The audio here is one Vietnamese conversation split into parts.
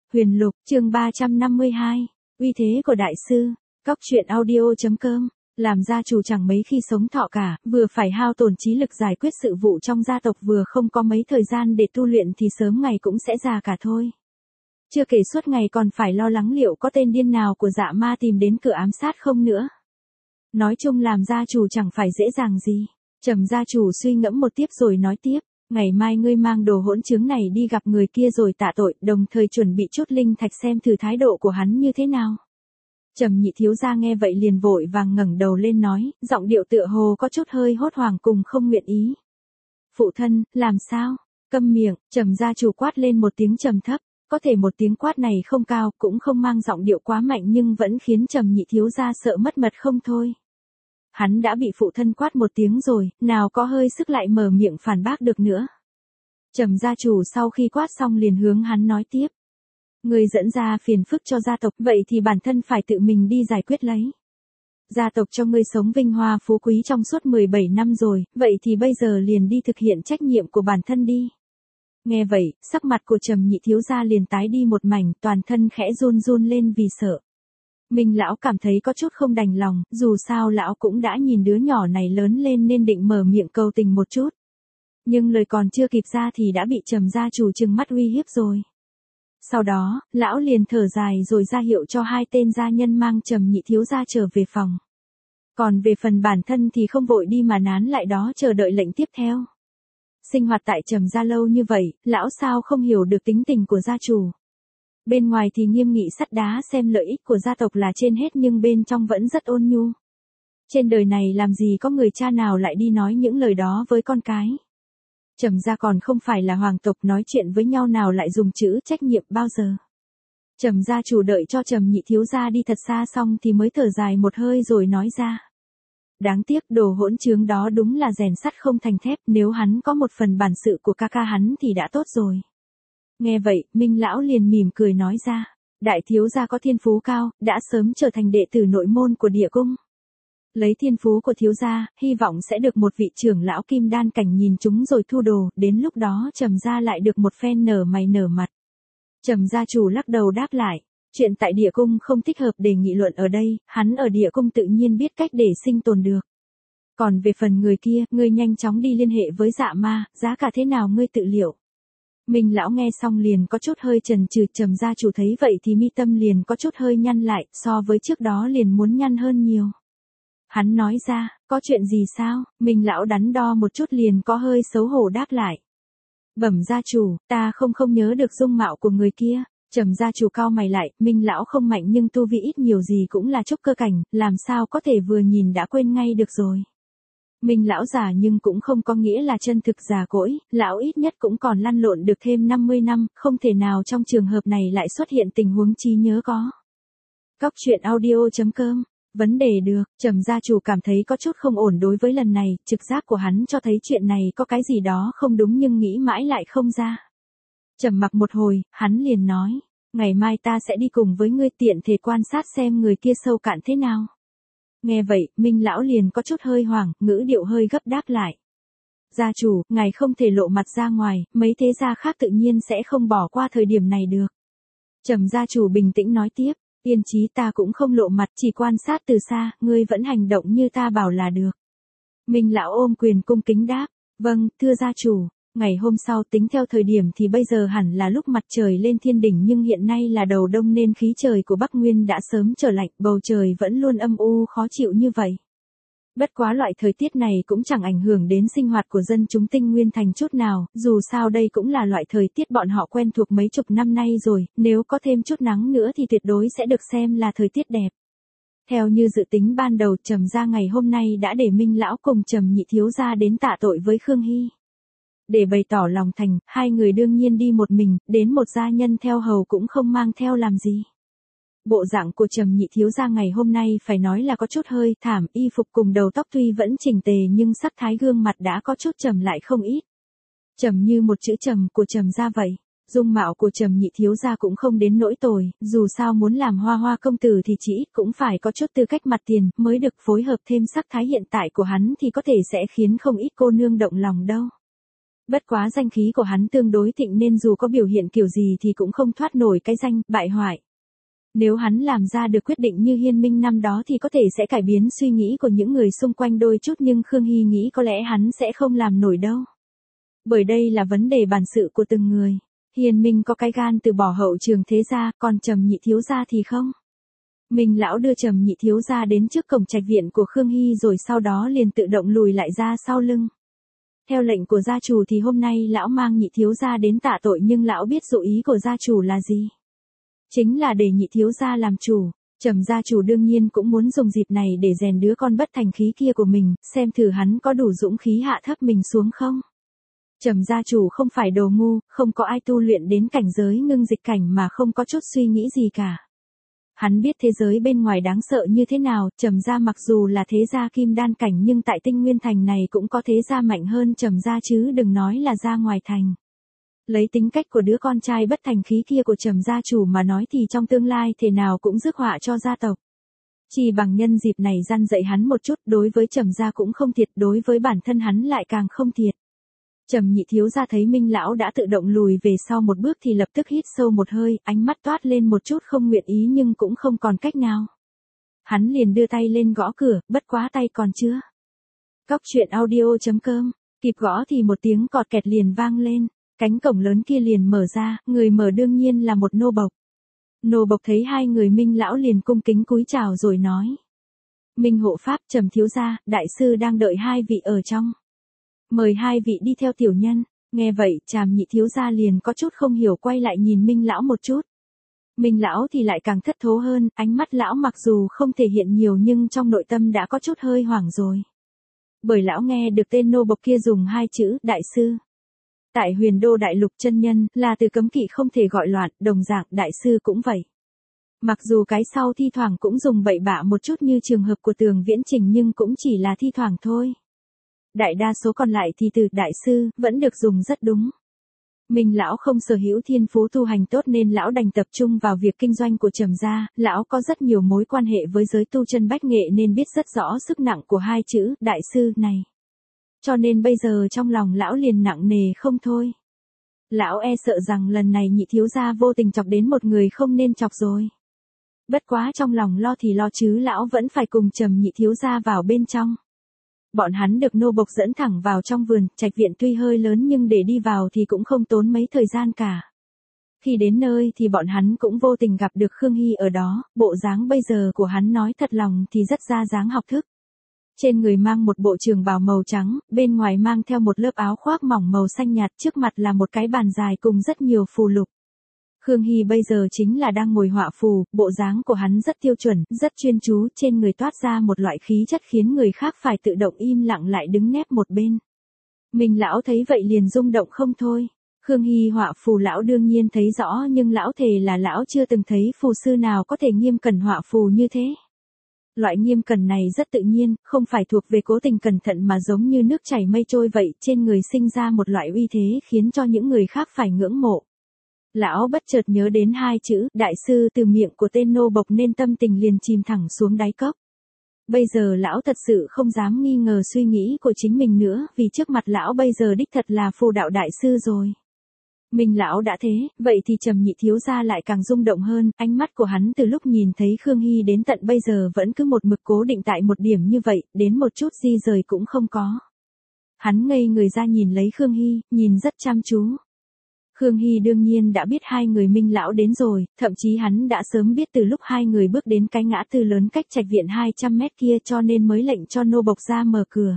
Huyền Lục, chương 352, uy thế của đại sư. Cóc truyện audio.com, làm gia chủ chẳng mấy khi sống thọ cả, vừa phải hao tổn trí lực giải quyết sự vụ trong gia tộc, vừa không có mấy thời gian để tu luyện thì sớm ngày cũng sẽ già cả thôi. Chưa kể suốt ngày còn phải lo lắng liệu có tên điên nào của Dạ Ma tìm đến cửa ám sát không nữa. Nói chung làm gia chủ chẳng phải dễ dàng gì. Trầm gia chủ suy ngẫm một tiếp rồi nói tiếp. Ngày mai ngươi mang đồ hỗn chứng này đi gặp người kia rồi tạ tội, đồng thời chuẩn bị chút linh thạch xem thử thái độ của hắn như thế nào. Trầm Nhị thiếu gia nghe vậy liền vội vàng ngẩng đầu lên nói, giọng điệu tựa hồ có chút hơi hốt hoảng cùng không nguyện ý. Phụ thân, làm sao? Câm miệng, Trầm gia chủ quát lên một tiếng trầm thấp, có thể một tiếng quát này không cao, cũng không mang giọng điệu quá mạnh nhưng vẫn khiến Trầm Nhị thiếu gia sợ mất mật không thôi. Hắn đã bị phụ thân quát một tiếng rồi, nào có hơi sức lại mở miệng phản bác được nữa. Trầm gia chủ sau khi quát xong liền hướng hắn nói tiếp. Người dẫn ra phiền phức cho gia tộc, vậy thì bản thân phải tự mình đi giải quyết lấy. Gia tộc cho ngươi sống vinh hoa phú quý trong suốt 17 năm rồi, vậy thì bây giờ liền đi thực hiện trách nhiệm của bản thân đi. Nghe vậy, sắc mặt của Trầm Nhị thiếu gia liền tái đi một mảnh, toàn thân khẽ run run lên vì sợ. Minh lão cảm thấy có chút không đành lòng, dù sao lão cũng đã nhìn đứa nhỏ này lớn lên nên định mở miệng cầu tình một chút. Nhưng lời còn chưa kịp ra thì đã bị Trầm gia chủ trừng mắt uy hiếp rồi. Sau đó, lão liền thở dài rồi ra hiệu cho hai tên gia nhân mang Trầm Nhị thiếu gia trở về phòng. Còn về phần bản thân thì không vội đi mà nán lại đó chờ đợi lệnh tiếp theo. Sinh hoạt tại Trầm gia lâu như vậy, lão sao không hiểu được tính tình của gia chủ. Bên ngoài thì nghiêm nghị sắt đá xem lợi ích của gia tộc là trên hết nhưng bên trong vẫn rất ôn nhu. Trên đời này làm gì có người cha nào lại đi nói những lời đó với con cái. Trầm gia còn không phải là hoàng tộc, nói chuyện với nhau nào lại dùng chữ trách nhiệm bao giờ. Trầm gia chủ đợi cho Trầm Nhị thiếu gia đi thật xa xong thì mới thở dài một hơi rồi nói ra. Đáng tiếc đồ hỗn chứng đó đúng là rèn sắt không thành thép, nếu hắn có một phần bản sự của ca ca hắn thì đã tốt rồi. Nghe vậy, Minh lão liền mỉm cười nói ra, đại thiếu gia có thiên phú cao, đã sớm trở thành đệ tử nội môn của địa cung. Lấy thiên phú của thiếu gia, hy vọng sẽ được một vị trưởng lão kim đan cảnh nhìn chúng rồi thu đồ, đến lúc đó Trầm gia lại được một phen nở mày nở mặt. Trầm gia chủ lắc đầu đáp lại, chuyện tại địa cung không thích hợp để nghị luận ở đây, hắn ở địa cung tự nhiên biết cách để sinh tồn được. Còn về phần người kia, ngươi nhanh chóng đi liên hệ với Dạ Ma, giá cả thế nào ngươi tự liệu. Minh lão nghe xong liền có chút hơi chần chừ, Trầm gia chủ thấy vậy thì mi tâm liền có chút hơi nhăn lại, so với trước đó liền muốn nhăn hơn nhiều. Hắn nói ra, có chuyện gì sao? Minh lão đắn đo một chút liền có hơi xấu hổ đáp lại. Bẩm gia chủ, ta không nhớ được dung mạo của người kia. Trầm gia chủ cau mày lại, Minh lão không mạnh nhưng tu vi ít nhiều gì cũng là trúc cơ cảnh, làm sao có thể vừa nhìn đã quên ngay được rồi. Minh lão già nhưng cũng không có nghĩa là chân thực già cỗi, lão ít nhất cũng còn lăn lộn được thêm 50 năm, không thể nào trong trường hợp này lại xuất hiện tình huống trí nhớ có. Cóc truyện audio.com, vấn đề được, Trầm gia chủ cảm thấy có chút không ổn đối với lần này, trực giác của hắn cho thấy chuyện này có cái gì đó không đúng nhưng nghĩ mãi lại không ra. Trầm mặc một hồi, hắn liền nói, ngày mai ta sẽ đi cùng với ngươi tiện thể quan sát xem người kia sâu cạn thế nào. Nghe vậy, Minh lão liền có chút hơi hoảng, ngữ điệu hơi gấp đáp lại. Gia chủ, ngài không thể lộ mặt ra ngoài, mấy thế gia khác tự nhiên sẽ không bỏ qua thời điểm này được. Trầm gia chủ bình tĩnh nói tiếp, yên chí ta cũng không lộ mặt, chỉ quan sát từ xa, ngươi vẫn hành động như ta bảo là được. Minh lão ôm quyền cung kính đáp, vâng, thưa gia chủ. Ngày hôm sau tính theo thời điểm thì bây giờ hẳn là lúc mặt trời lên thiên đỉnh nhưng hiện nay là đầu đông nên khí trời của Bắc Nguyên đã sớm trở lạnh, bầu trời vẫn luôn âm u khó chịu như vậy. Bất quá loại thời tiết này cũng chẳng ảnh hưởng đến sinh hoạt của dân chúng Tinh Nguyên Thành chút nào, dù sao đây cũng là loại thời tiết bọn họ quen thuộc mấy chục năm nay rồi, nếu có thêm chút nắng nữa thì tuyệt đối sẽ được xem là thời tiết đẹp. Theo như dự tính ban đầu, Trầm gia ngày hôm nay đã để Minh lão cùng Trầm Nhị thiếu gia đến tạ tội với Khương Hy. Để bày tỏ lòng thành, hai người đương nhiên đi một mình, đến một gia nhân theo hầu cũng không mang theo làm gì. Bộ dạng của Trầm Nhị thiếu gia ngày hôm nay phải nói là có chút hơi thảm, y phục cùng đầu tóc tuy vẫn chỉnh tề nhưng sắc thái gương mặt đã có chút trầm lại không ít. Trầm như một chữ trầm của Trầm gia vậy. Dung mạo của Trầm Nhị thiếu gia cũng không đến nỗi tồi, dù sao muốn làm hoa hoa công tử thì chỉ ít cũng phải có chút tư cách mặt tiền, mới được phối hợp thêm sắc thái hiện tại của hắn thì có thể sẽ khiến không ít cô nương động lòng đâu. Bất quá danh khí của hắn tương đối thịnh nên dù có biểu hiện kiểu gì thì cũng không thoát nổi cái danh bại hoại. Nếu hắn làm ra được quyết định như Hiên Minh năm đó thì có thể sẽ cải biến suy nghĩ của những người xung quanh đôi chút, nhưng Khương Hy nghĩ có lẽ hắn sẽ không làm nổi đâu. Bởi đây là vấn đề bản sự của từng người. Hiên Minh có cái gan từ bỏ hậu trường thế gia, còn Trầm Nhị thiếu gia thì không. Minh lão đưa Trầm Nhị thiếu gia đến trước cổng trạch viện của Khương Hy rồi sau đó liền tự động lùi lại ra sau lưng. Theo lệnh của gia chủ thì hôm nay lão mang Nhị thiếu gia đến tạ tội, nhưng lão biết dụ ý của gia chủ là gì. Chính là để Nhị thiếu gia làm chủ. Trầm gia chủ đương nhiên cũng muốn dùng dịp này để rèn đứa con bất thành khí kia của mình, xem thử hắn có đủ dũng khí hạ thấp mình xuống không. Trầm gia chủ không phải đồ ngu, không có ai tu luyện đến cảnh giới ngưng dịch cảnh mà không có chút suy nghĩ gì cả. Hắn biết thế giới bên ngoài đáng sợ như thế nào. Trầm gia mặc dù là thế gia kim đan cảnh nhưng tại Tinh Nguyên Thành này cũng có thế gia mạnh hơn Trầm gia chứ đừng nói là ra ngoài thành. Lấy tính cách của đứa con trai bất thành khí kia của Trầm gia chủ mà nói thì trong tương lai thế nào cũng rước họa cho gia tộc. Chỉ bằng nhân dịp này răn dạy hắn một chút, đối với Trầm gia cũng không thiệt, đối với bản thân hắn lại càng không thiệt. Trầm Nhị thiếu gia thấy Minh lão đã tự động lùi về sau một bước thì lập tức hít sâu một hơi, ánh mắt toát lên một chút không nguyện ý nhưng cũng không còn cách nào. Hắn liền đưa tay lên gõ cửa, bất quá tay còn chưa. Cóc truyện audio.com, kịp gõ thì một tiếng cọt kẹt liền vang lên, cánh cổng lớn kia liền mở ra, người mở đương nhiên là một nô bộc. Nô bộc thấy hai người Minh lão liền cung kính cúi chào rồi nói: Minh hộ pháp, Trầm thiếu gia, đại sư đang đợi hai vị ở trong. Mời hai vị đi theo tiểu nhân. Nghe vậy, Trầm Nhị thiếu gia liền có chút không hiểu quay lại nhìn Minh lão một chút. Minh lão thì lại càng thất thố hơn, ánh mắt lão mặc dù không thể hiện nhiều nhưng trong nội tâm đã có chút hơi hoảng rồi. Bởi lão nghe được tên nô bộc kia dùng hai chữ đại sư. Tại Huyền Đô đại lục chân nhân là từ cấm kỵ không thể gọi loạn, đồng dạng đại sư cũng vậy. Mặc dù cái sau thi thoảng cũng dùng bậy bạ một chút như trường hợp của Tường Viễn Trình nhưng cũng chỉ là thi thoảng thôi. Đại đa số còn lại thì từ đại sư vẫn được dùng rất đúng. Minh lão không sở hữu thiên phú tu hành tốt nên lão đành tập trung vào việc kinh doanh của Trầm gia, lão có rất nhiều mối quan hệ với giới tu chân bách nghệ nên biết rất rõ sức nặng của hai chữ đại sư này. Cho nên bây giờ trong lòng lão liền nặng nề không thôi. Lão e sợ rằng lần này Nhị thiếu gia vô tình chọc đến một người không nên chọc rồi. Bất quá trong lòng lo thì lo chứ lão vẫn phải cùng Trầm Nhị thiếu gia vào bên trong. Bọn hắn được nô bộc dẫn thẳng vào trong vườn, trạch viện tuy hơi lớn nhưng để đi vào thì cũng không tốn mấy thời gian cả. Khi đến nơi thì bọn hắn cũng vô tình gặp được Khương Hy ở đó, bộ dáng bây giờ của hắn nói thật lòng thì rất ra dáng học thức. Trên người mang một bộ trường bào màu trắng, bên ngoài mang theo một lớp áo khoác mỏng màu xanh nhạt, trước mặt là một cái bàn dài cùng rất nhiều phù lục. Khương Hy bây giờ chính là đang ngồi họa phù, bộ dáng của hắn rất tiêu chuẩn, rất chuyên chú, trên người toát ra một loại khí chất khiến người khác phải tự động im lặng lại đứng nép một bên. Minh lão thấy vậy liền rung động không thôi. Khương Hy họa phù lão đương nhiên thấy rõ nhưng lão thề là lão chưa từng thấy phù sư nào có thể nghiêm cẩn họa phù như thế. Loại nghiêm cẩn này rất tự nhiên, không phải thuộc về cố tình cẩn thận mà giống như nước chảy mây trôi vậy, trên người sinh ra một loại uy thế khiến cho những người khác phải ngưỡng mộ. Lão bất chợt nhớ đến hai chữ đại sư từ miệng của tên nô bộc nên tâm tình liền chìm thẳng xuống đáy cốc. Bây giờ lão thật sự không dám nghi ngờ suy nghĩ của chính mình nữa, vì trước mặt lão bây giờ đích thật là phù đạo đại sư rồi. Minh lão đã thế, vậy thì Trầm Nhị thiếu gia lại càng rung động hơn, ánh mắt của hắn từ lúc nhìn thấy Khương Hy đến tận bây giờ vẫn cứ một mực cố định tại một điểm như vậy, đến một chút di rời cũng không có. Hắn ngây người ra nhìn lấy Khương Hy, nhìn rất chăm chú. Khương Hy đương nhiên đã biết hai người Minh lão đến rồi, thậm chí hắn đã sớm biết từ lúc hai người bước đến cái ngã tư lớn cách trạch viện 200 mét kia cho nên mới lệnh cho nô bộc ra mở cửa.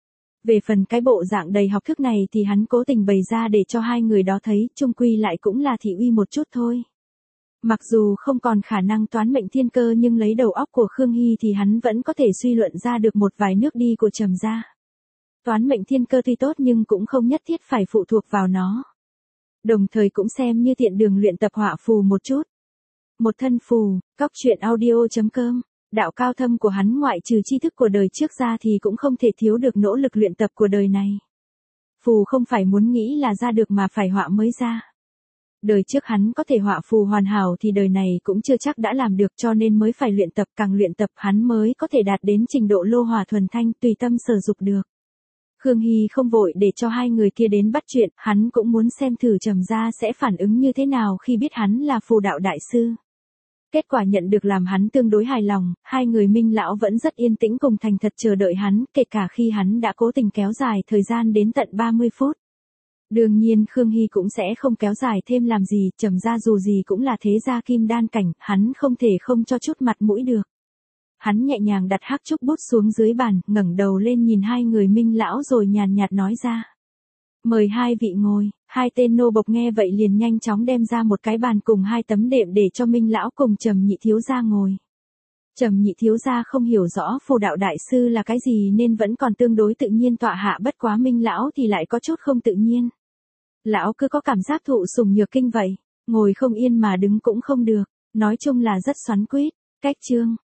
Về phần cái bộ dạng đầy học thức này thì hắn cố tình bày ra để cho hai người đó thấy, chung quy lại cũng là thị uy một chút thôi. Mặc dù không còn khả năng toán mệnh thiên cơ nhưng lấy đầu óc của Khương Hy thì hắn vẫn có thể suy luận ra được một vài nước đi của Trầm gia. Toán mệnh thiên cơ tuy tốt nhưng cũng không nhất thiết phải phụ thuộc vào nó. Đồng thời cũng xem như tiện đường luyện tập họa phù một chút. Một thân phù, cóc truyện audio.com, đạo cao thâm của hắn ngoại trừ tri thức của đời trước ra thì cũng không thể thiếu được nỗ lực luyện tập của đời này. Phù không phải muốn nghĩ là ra được mà phải họa mới ra. Đời trước hắn có thể họa phù hoàn hảo thì đời này cũng chưa chắc đã làm được cho nên mới phải luyện tập, càng luyện tập hắn mới có thể đạt đến trình độ lô hỏa thuần thanh tùy tâm sử dụng được. Khương Hy không vội để cho hai người kia đến bắt chuyện, hắn cũng muốn xem thử Trầm gia sẽ phản ứng như thế nào khi biết hắn là phù đạo đại sư. Kết quả nhận được làm hắn tương đối hài lòng, hai người Minh lão vẫn rất yên tĩnh cùng thành thật chờ đợi hắn, kể cả khi hắn đã cố tình kéo dài thời gian đến tận 30 phút. Đương nhiên Khương Hy cũng sẽ không kéo dài thêm làm gì, Trầm gia dù gì cũng là thế gia kim đan cảnh, hắn không thể không cho chút mặt mũi được. Hắn nhẹ nhàng đặt hắc trúc bút xuống dưới bàn, ngẩng đầu lên nhìn hai người Minh lão rồi nhàn nhạt nói ra. Mời hai vị ngồi, hai tên nô bộc nghe vậy liền nhanh chóng đem ra một cái bàn cùng hai tấm đệm để cho Minh lão cùng Trầm nhị thiếu gia ngồi. Trầm nhị thiếu gia không hiểu rõ phù đạo đại sư là cái gì nên vẫn còn tương đối tự nhiên tọa hạ, bất quá Minh lão thì lại có chút không tự nhiên. Lão cứ có cảm giác thụ sủng nhược kinh vậy, ngồi không yên mà đứng cũng không được, nói chung là rất xoắn quýt. Cách chương